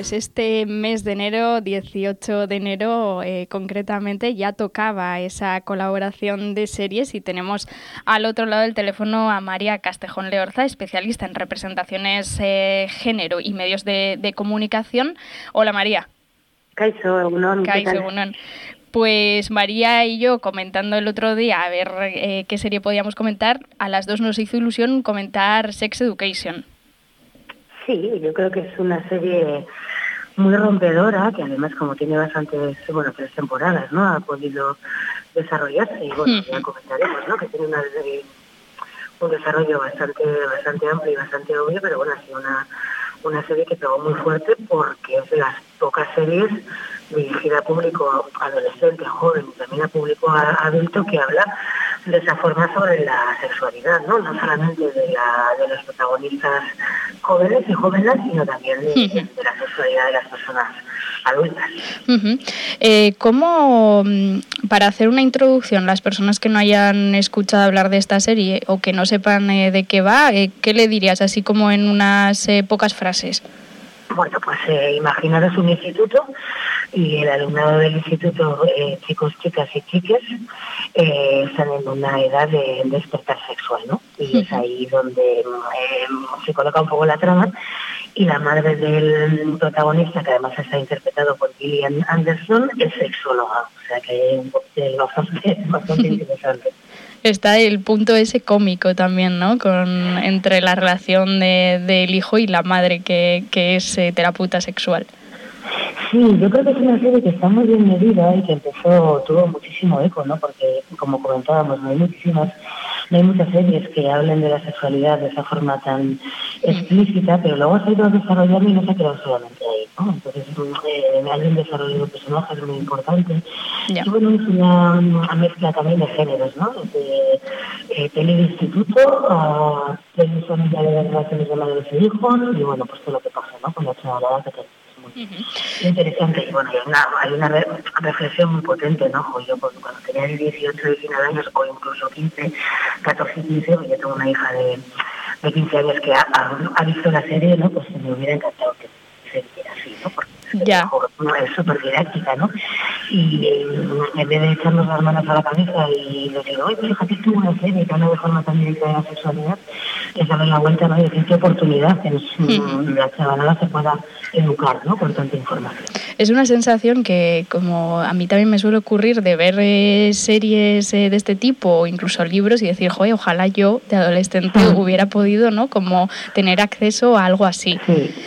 pues este mes de enero, 18 de enero concretamente, ya tocaba esa colaboración de series y tenemos al otro lado del teléfono a María Castejón Leorza, especialista en representaciones género y medios de comunicación. Hola María. Kaixo, egunon. Kaixo, egunon. Pues María y yo comentando el otro día a ver qué serie podíamos comentar, a las dos nos hizo ilusión comentar Sex Education. Sí, yo creo que es una serie muy rompedora, que además como tiene bastantes, 3 temporadas, ¿no? Ha podido desarrollarse y ya comentaremos, ¿no? Que tiene un desarrollo bastante amplio y bastante obvio, pero ha sido una serie que pegó muy fuerte porque es de las pocas series dirigida a público adolescente, joven y también a público adulto que habla de esa forma sobre la sexualidad, no solamente de los protagonistas jóvenes y jóvenes, sino también de la sexualidad de las personas adultas. ¿Cómo, para hacer una introducción, las personas que no hayan escuchado hablar de esta serie o que no sepan de qué va, qué le dirías así como en unas pocas frases? Bueno, pues imaginaros un instituto y el alumnado del instituto, chicos, chicas y chiques, están en una edad de despertar sexual, ¿no? Y es ahí donde se coloca un poco la trama y la madre del protagonista, que además está interpretado por Gillian Anderson, es sexóloga, o sea que es bastante interesante. Está el punto ese cómico también, ¿no? Entre la relación del hijo y la madre que es terapeuta sexual. Sí, yo creo que es una serie que está muy bien medida y que tuvo muchísimo eco, ¿no? Porque, como comentábamos, no hay muchas series que hablen de la sexualidad de esa forma tan explícita, pero luego se ha ido desarrollando y no se ha quedado solamente ahí, ¿no? Entonces, hay un desarrollo de personajes muy importante. Ya. Y bueno, es una mezcla también de géneros, ¿no? De tele de instituto, tele familiar de relaciones de madres e hijos, y bueno, pues todo lo que pasa, ¿no? Con la chavalada que tenemos. Interesante, y bueno, hay una reflexión muy potente, ¿no? Yo cuando tenía 18, 19 años, o incluso 15, 14, 15, yo tengo una hija de 15 años que ha visto la serie, ¿no? Pues me hubiera encantado que se viera así, ¿no? Porque es súper didáctica, ¿no? Y en vez de echarnos las manos a la cabeza y decir, oye, fíjate tú una serie que habla de forma tan directa de la sexualidad, es darle la vuelta, ¿no? Y decir qué oportunidad que la chavalada se pueda educar, ¿no? Con tanta información. Es una sensación que, como a mí también me suele ocurrir, de ver series de este tipo o incluso libros y decir, joder, ojalá yo de adolescente hubiera podido, ¿no? Como tener acceso a algo así.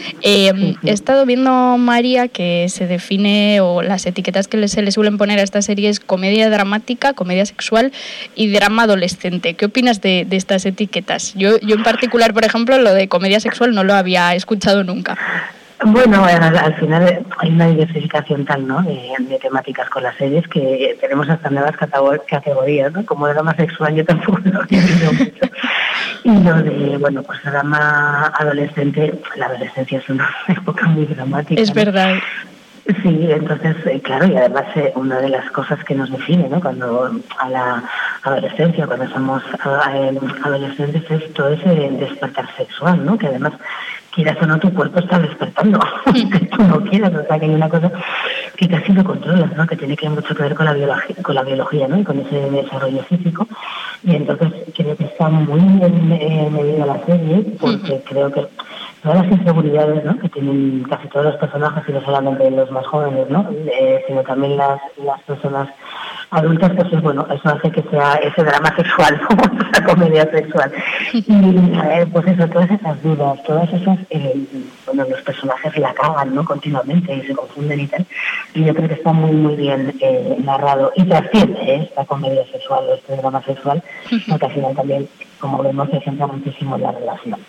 He estado viendo, María, que se define, o las etiquetas que se le suelen poner a esta serie es comedia dramática, comedia sexual y drama adolescente. ¿Qué opinas de estas etiquetas? Yo en particular, por ejemplo, lo de comedia sexual no lo había escuchado nunca. Bueno, al final hay una diversificación tal, ¿no? De temáticas con las series que tenemos hasta nuevas categorías, ¿no? Como drama sexual yo tampoco lo he visto mucho. Y lo de, pues drama adolescente, la adolescencia es una época muy dramática. Es verdad. Sí, entonces, claro, y además una de las cosas que nos define, ¿no? Cuando a la adolescencia, cuando somos adolescentes, es todo ese despertar sexual, ¿no? Que además, quieras o no, tu cuerpo está despertando, que tú no quieras, o sea, que hay una cosa que casi no controlas, ¿no? Que tiene mucho que ver con la biología, ¿no? Y con ese desarrollo físico. Y entonces creo que está muy bien medida la serie, porque creo que todas las inseguridades, ¿no? Que tienen casi todos los personajes, y no solamente los más jóvenes, ¿no? Sino también las personas adultas, pues eso hace que sea ese drama sexual, ¿no? Esa comedia sexual. Y pues eso, todas esas dudas, todas esas, los personajes la cagan, ¿no? Continuamente y se confunden y tal. Y yo creo que está muy, muy bien narrado y trasciende esta comedia sexual o este drama sexual, porque al final también, como vemos, se centra muchísimo en la relación.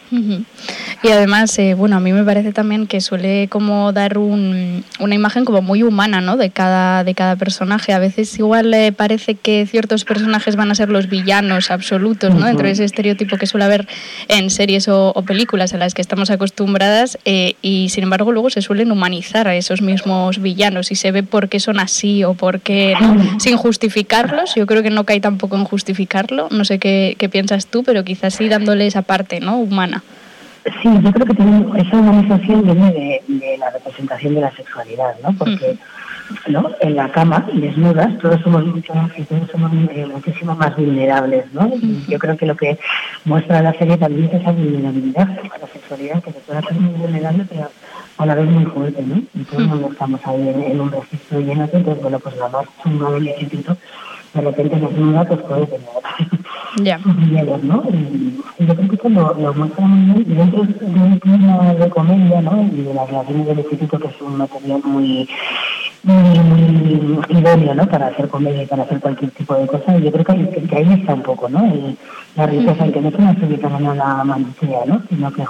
Y además, a mí me parece también que suele como dar una imagen como muy humana, ¿no? de cada personaje. A veces igual parece que ciertos personajes van a ser los villanos absolutos, ¿no? Dentro de ese estereotipo que suele haber en series o películas a las que estamos acostumbradas, y sin embargo luego se suelen humanizar a esos mismos villanos y se ve por qué son así o por qué no, sin justificarlos. Yo creo que no cae tampoco en justificarlo. No sé qué piensas tú, pero quizás sí dándole esa parte, ¿no? Humana. Sí, yo creo que esa humanización viene de la representación de la sexualidad, ¿no? Porque ¿no? En la cama, desnudas, todos somos muchísimo más vulnerables, ¿no? Y yo creo que lo que muestra la serie también es esa vulnerabilidad a la sexualidad, que se puede hacer muy vulnerable, pero a la vez muy fuerte, ¿no? Y todo el mundo estamos ahí en un registro lleno de, entonces, bueno, pues la más chunga del instituto, de repente desnuda, pues puede tener sus miedos, ¿no? Y yo creo que esto lo muestra muy bien dentro de un clima de comedia, ¿no? Y de las relaciones del instituto, que es un material muy idóneo, ¿no? Para hacer comedia y para hacer cualquier tipo de cosa. Y yo creo que ahí está un poco, ¿no? La riqueza, en que no es una serie para nada manicea, ¿no? Sino que,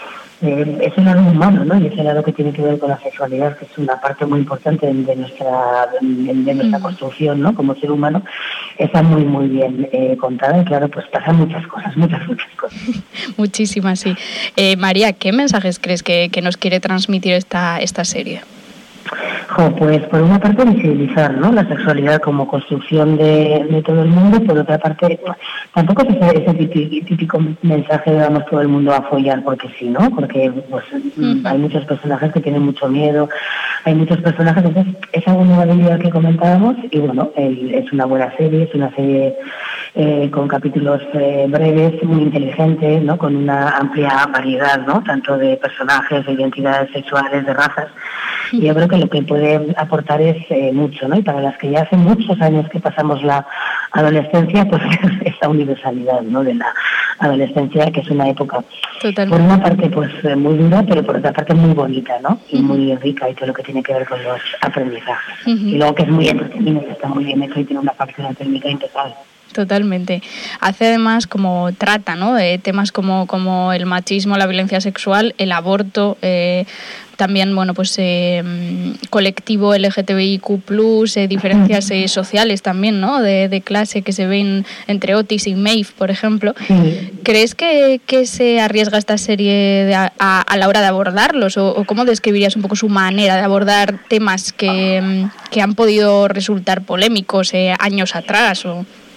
es un lado humano, ¿no? Y ese lado que tiene que ver con la sexualidad, que es una parte muy importante de nuestra construcción, ¿no? Como ser humano, está muy bien contada y claro, pues pasan muchas cosas. Muchísimas, sí. María, ¿qué mensajes crees que nos quiere transmitir esta serie? Pues por una parte visibilizar, ¿no? La sexualidad como construcción de todo el mundo, por otra parte tampoco es ese típico mensaje de vamos todo el mundo a follar porque sí, ¿no? Porque pues hay muchos personajes que tienen mucho miedo, hay muchos personajes, entonces esa vulnerabilidad que comentábamos, y bueno, es una buena serie, es una serie con capítulos breves, muy inteligentes, ¿no? Con una amplia variedad, ¿no? Tanto de personajes, de identidades sexuales, de razas. Y yo creo que lo que puede aportar es mucho, ¿no? Y para las que ya hace muchos años que pasamos la adolescencia, pues esa universalidad, ¿no? De la adolescencia, que es una época, totalmente, por una parte, pues muy dura, pero por otra parte muy bonita, ¿no? Y muy rica, y todo lo que tiene que ver con los aprendizajes. Y luego que es muy entretenido, que está muy bien hecho y tiene una factura técnica impecable. Totalmente. Hace además como trata, ¿no? De temas como el machismo, la violencia sexual, el aborto, también, bueno, pues colectivo LGTBIQ+, diferencias sociales también, ¿no? De clase que se ven entre Otis y Maeve, por ejemplo. ¿Crees que se arriesga esta serie a la hora de abordarlos? ¿O cómo describirías un poco su manera de abordar temas que han podido resultar polémicos años atrás?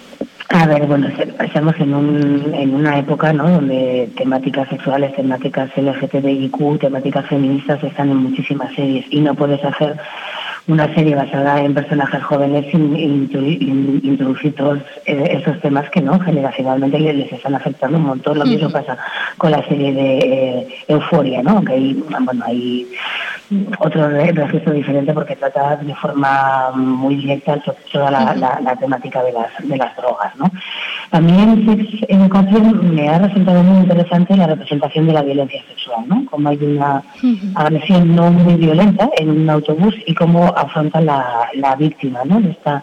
A ver, bueno, estamos en una época, ¿no? Donde temáticas sexuales, temáticas LGTBIQ, temáticas feministas están en muchísimas series y no puedes hacer una serie basada en personajes jóvenes sin introducir todos esos temas que no generacionalmente les están afectando un montón. Lo mismo pasa con la serie de Euphoria, ¿no? Aunque hay otro registro diferente porque trata de forma muy directa toda la temática de las drogas, ¿no? A mí en Sex Education me ha resultado muy interesante la representación de la violencia sexual, ¿no? Como hay una agresión no muy violenta en un autobús y cómo afronta la víctima, ¿no? De esta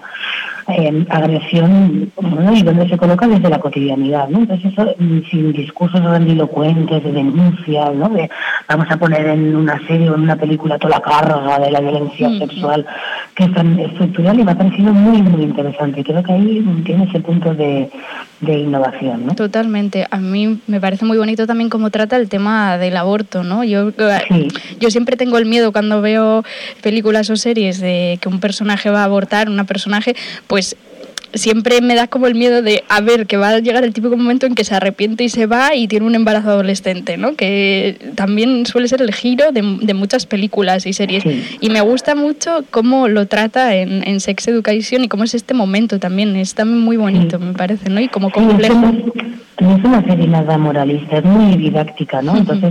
agresión, ¿no? Y donde se coloca desde la cotidianidad, ¿no? Entonces eso sin discursos grandilocuentes de denuncia, ¿no? De vamos a poner en una serie o en una película toda la carga de la violencia sexual que es tan estructural, y me ha parecido muy interesante. Creo que ahí tiene ese punto de innovación, ¿no? Totalmente. A mí me parece muy bonito también cómo trata el tema del aborto, ¿no? Yo siempre tengo el miedo cuando veo películas o series de que un personaje va a abortar, una personaje, pues siempre me da como el miedo de a ver que va a llegar el típico momento en que se arrepiente y se va y tiene un embarazo adolescente, ¿no? Que también suele ser el giro de muchas películas y series. Y me gusta mucho cómo lo trata en Sex Education y cómo es este momento también. Es también muy bonito, me parece, ¿no? Y como complejo. No es una serie nada moralista, es muy didáctica, ¿no? Entonces,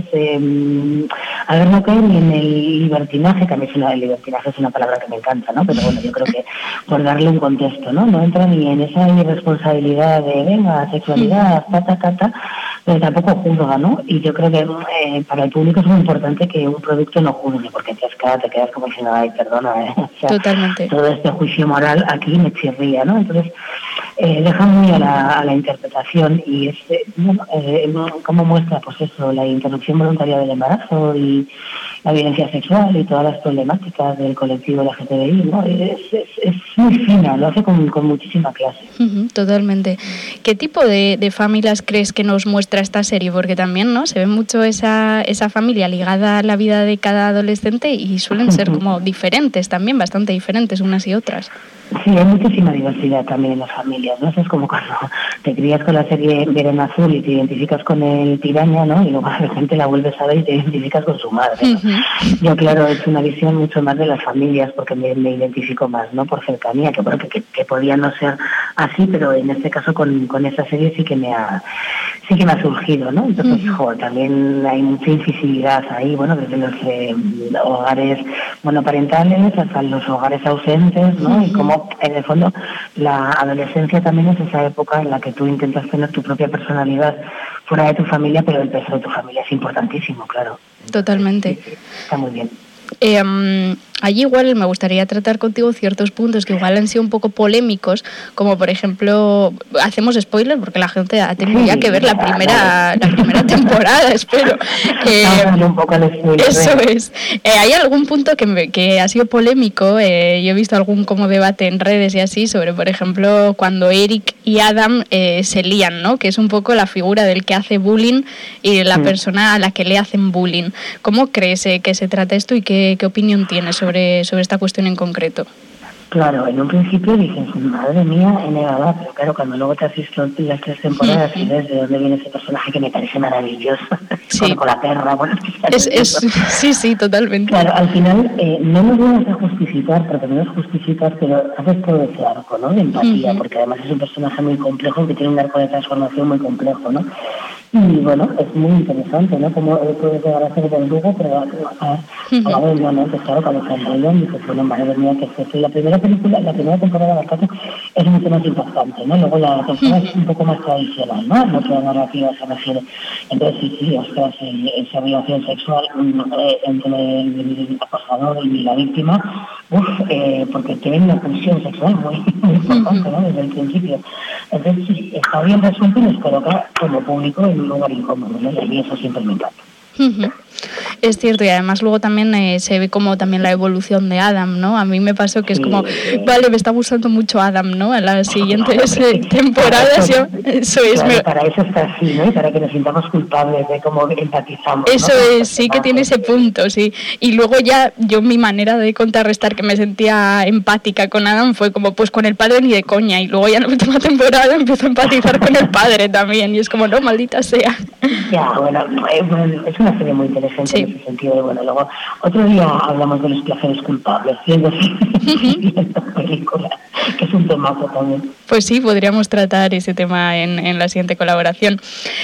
a ver, no cae ni en el libertinaje, que a mí el libertinaje es una palabra que me encanta, ¿no? Pero bueno, yo creo que por darle un contexto, ¿no? No entra ni en esa irresponsabilidad de, venga, sexualidad, pero tampoco juzga, ¿no? Y yo creo que para el público es muy importante que un producto no juzgue, porque te quedas como diciendo, ay, perdona, o sea, totalmente. Todo este juicio moral aquí me chirría, ¿no? Entonces, deja muy a la interpretación y es cómo muestra, pues eso, la interrupción voluntaria del embarazo y la violencia sexual y todas las problemáticas del colectivo LGTBI, ¿no? Es muy fina, lo hace con muchísima clase. Totalmente. ¿Qué tipo de familias crees que nos muestra esta serie? Porque también, ¿no? Se ve mucho esa familia ligada a la vida de cada adolescente y suelen ser como diferentes también, bastante diferentes unas y otras. Sí, hay muchísima diversidad también en las familias. familias, ¿no? Eso es como cuando te crías con la serie Verano Azul y te identificas con el Piraña, ¿no? Y luego de repente la vuelves a ver y te identificas con su madre, ¿no? Yo, claro, es una visión mucho más de las familias porque me identifico más, ¿no? Por cercanía, que bueno, que podía no ser así, pero en este caso con esta serie sí que me ha surgido, ¿no? Entonces, también hay mucha invisibilidad ahí, bueno, desde los hogares monoparentales hasta los hogares ausentes, ¿no? Y como, en el fondo, la adolescencia también es esa época en la que tú intentas tener tu propia personalidad fuera de tu familia, pero el peso de tu familia es importantísimo, claro. Totalmente. Sí, está muy bien. Allí igual me gustaría tratar contigo ciertos puntos que igual han sido un poco polémicos, como por ejemplo, hacemos spoiler porque la gente ha tenido ya que ver la primera temporada, espero. Un poco al spoiler. Eso es. ¿Hay algún punto que ha sido polémico? Yo he visto algún como debate en redes y así sobre, por ejemplo, cuando Eric y Adam se lían, ¿no? Que es un poco la figura del que hace bullying y la persona a la que le hacen bullying. ¿Cómo crees que se trata esto y qué opinión tienes sobre esta cuestión en concreto? Claro, en un principio dices, madre mía, N.A., pero claro, cuando luego te has visto las 3 temporadas y ves de dónde viene ese personaje que me parece maravilloso, con la perra, bueno, sí, totalmente. Claro, al final no nos vamos a justificar, porque no nos justificas, pero haces todo ese arco, ¿no? De empatía, porque además es un personaje muy complejo que tiene un arco de transformación muy complejo, ¿no? Y bueno, es muy interesante, ¿no? Como puede llegar a ser verdugo, pero a la vez, ¿no? Pues claro, cuando se enrollan, dices, bueno, madre mía, que es esto. Y la primera temporada de Arcato es mucho más impactante, ¿no? Luego la tercera es un poco más tradicional, ¿no? Lo que la narrativa se refiere. Entonces, sí, ostras, esa relación sexual entre el acosador y la víctima, porque tienen una pulsión sexual muy importante, ¿no? Desde el principio. Entonces, sí, está bien resuelto y nos coloca como público en un lugar incómodo, ¿no? Y a mí eso siempre me encanta. Es cierto, y además luego también se ve como también la evolución de Adam, ¿no? A mí me pasó que es como, vale, me está gustando mucho Adam, ¿no? En las siguientes temporadas eso es. Claro, para eso está así, ¿no? Y para que nos sintamos culpables de cómo empatizamos. Eso, ¿no? Es, sí que tiene ese punto, sí. Y luego ya mi manera de contrarrestar que me sentía empática con Adam fue como, pues con el padre ni de coña. Y luego ya en la última temporada empiezo a empatizar con el padre también. Y es como, no, maldita sea. Ya, bueno, es una serie muy interesante en ese sentido. Y bueno, luego otro día hablamos de los placeres culpables, viendo películas, que es un temazo también. Pues sí, podríamos tratar ese tema en la siguiente colaboración.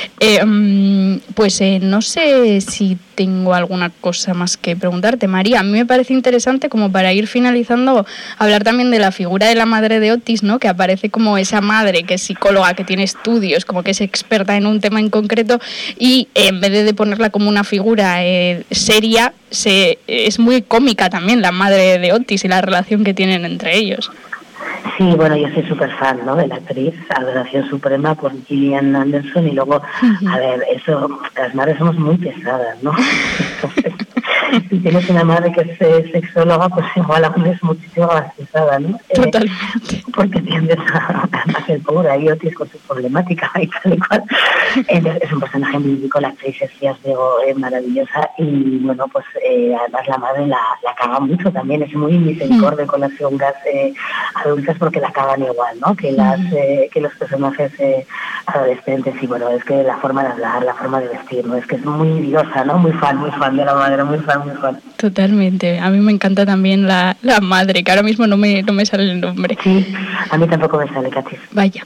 No sé si tengo alguna cosa más que preguntarte, María. A mí me parece interesante, como para ir finalizando, hablar también de la figura de la madre de Otis, ¿no? Que aparece como esa madre que es psicóloga, que tiene estudios, como que es experta en un tema en concreto, y en vez de ponerla como una figura seria, es muy cómica también la madre de Otis y la relación que tienen entre ellos. Sí, bueno, yo soy súper fan, ¿no? De la actriz, adoración suprema por Gillian Anderson, y luego, a ver, eso, las madres somos muy pesadas, ¿no? Entonces, si tienes una madre que es sexóloga, pues igual aún es muchísimo más pesada, ¿no? Totalmente. Porque tiendes a hacer pobre ahí Otis con su problemática y tal y cual. Es un personaje muy rico, la actriz es maravillosa, y bueno, pues además la madre la caga mucho también, es muy misericordia con las figuras adultas, porque la cagan igual, ¿no? Que los personajes adolescentes. Y bueno, es que la forma de hablar, la forma de vestir, ¿no? Es que es muy diosa, ¿no? Muy fan de la madre, muy fan. Totalmente. A mí me encanta también la madre, que ahora mismo no me sale el nombre. Sí, a mí tampoco me sale, Cachis. Vaya.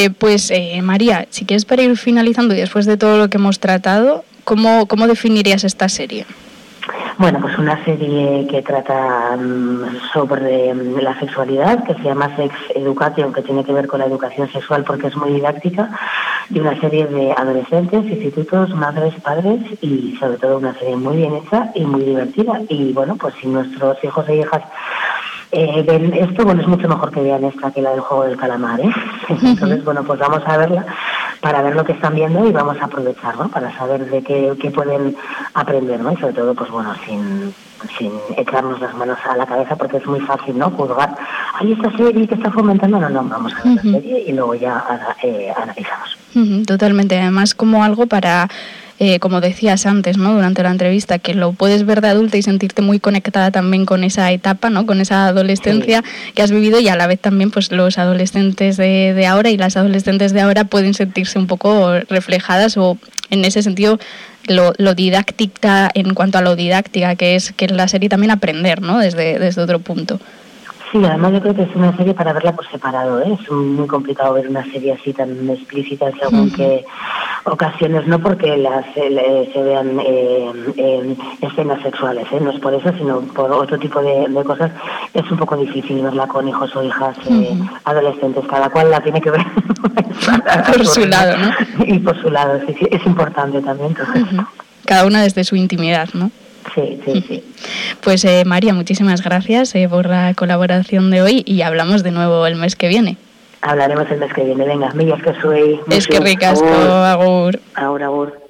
María, si quieres, para ir finalizando y después de todo lo que hemos tratado, ¿cómo definirías esta serie? Bueno, pues una serie que trata sobre la sexualidad, que se llama Sex Education, que tiene que ver con la educación sexual porque es muy didáctica, y una serie de adolescentes, institutos, madres, padres, y sobre todo una serie muy bien hecha y muy divertida. Y bueno, pues si nuestros hijos e hijas ven esto, bueno, es mucho mejor que vean esta que la del juego del calamar, ¿eh? Entonces, bueno, pues vamos a verla para ver lo que están viendo y vamos a aprovechar, ¿no? Para saber de qué pueden aprender, ¿no? Y sobre todo, pues bueno, sin echarnos las manos a la cabeza, porque es muy fácil, ¿no? Juzgar, hay esta serie que está fomentando, no, vamos a ver la serie y luego ya analizamos. Totalmente, además como algo para como decías antes, ¿no? Durante la entrevista, que lo puedes ver de adulta y sentirte muy conectada también con esa etapa, ¿no? Con esa adolescencia que has vivido, y a la vez también pues los adolescentes de ahora y las adolescentes de ahora pueden sentirse un poco reflejadas, o en ese sentido lo didáctica, en cuanto a lo didáctica que es la serie, también aprender, ¿no? Desde otro punto. Sí, además yo creo que es una serie para verla por separado, ¿eh? Es muy complicado ver una serie así tan explícita en según qué ocasiones, no porque se vean escenas sexuales, ¿eh? No es por eso, sino por otro tipo de cosas. Es un poco difícil verla con hijos o hijas adolescentes, cada cual la tiene que ver por su lado, ¿no? Y por su lado, sí, es importante también. Entonces, cada una desde su intimidad, ¿no? Sí. Pues María, muchísimas gracias por la colaboración de hoy, y hablamos de nuevo el mes que viene. Hablaremos el mes que viene. Venga, millas que soy. Es que ricasco, agur. Agur.